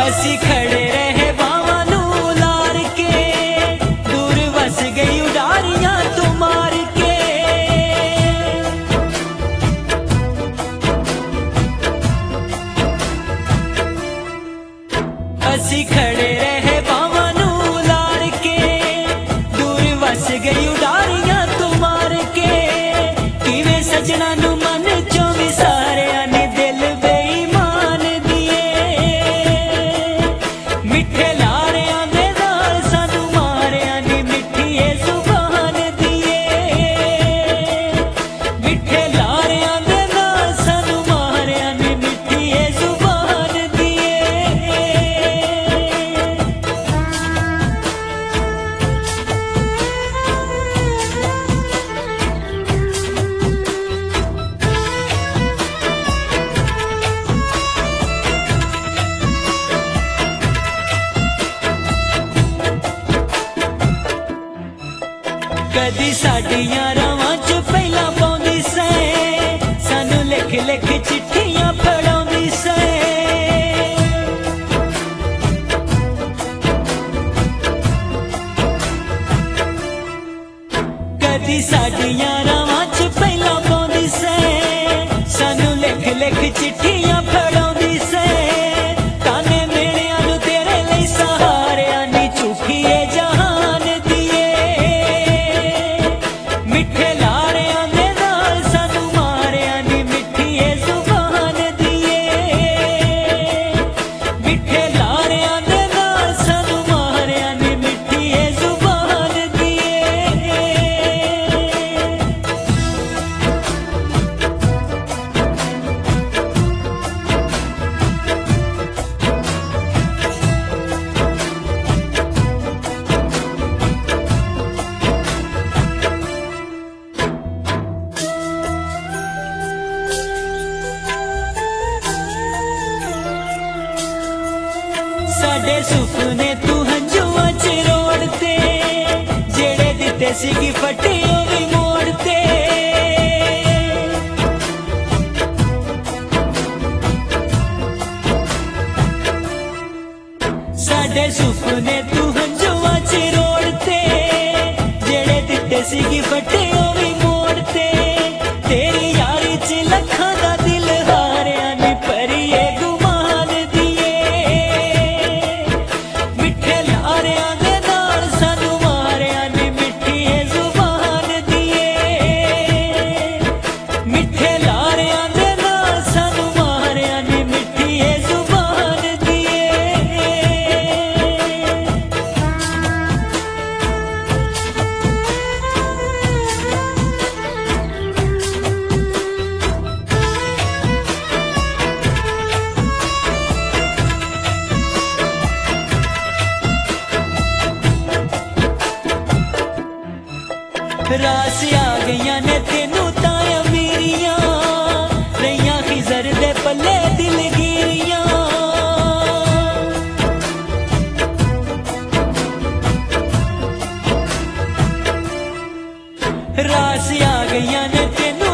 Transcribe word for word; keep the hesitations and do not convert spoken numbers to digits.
असी खड़े रहे बावां नू लार के, दूर वस गई उडारियां तू मार के। असी खड़े रहे बावां नू लार के, दूर वस गई उडारियां तू मार के। किवें सजना नू मन चों विसारिया ने दिल बेईमान दिए, मिठे लारियां दे नाल सानू मारिया नी मिठिए जुबान दिए। मिठे लारियां दे नाल सानू मारिया नी मिठिए जुबान दिए। कदी साडियां रावां च पहला पाउंदी सै, सानू लिख लिख चिट्ठियां फड़ाउंदी सै। कदी साडियां रावां च पहला पाउंदी सै, सानू लिख लिख चिट्ठियां फड़ाउंदी सै। ताने मेड़ियां नू तेरे लई सहारिया नी झूठिए जहान दिए। मिठे लारियां दे नाल सानू मारिया नी मिठिए जुबान दिए। मिठे लारियां दे नाल सानू मारिया नी मिठिए जुबान दिए। साडे सुपने तू हंजुआं च रोड़ते, जेड़े दिते सीगी फटे ओ भी मोड़ते। साडे सुपने तू हंजुआं च रोड़ते, जेड़े दिते सीगी फटे ओ भी मोड़ते। तेरी यारी च लखां दा दिल हारिया नी परिए गुमान दिए। मिठे लारियां दे नाल सानू मारिया नी मिठिए जुबान दिए। मिठे लारियां दे नाल सानू मारिया नी मिठिए जुबान दिए। रास आ गईयां ने तेनू तां अमीरियां, रहियां खिजर दे पल्ले दिलगिरियां। रास आ गईयां ने तेनू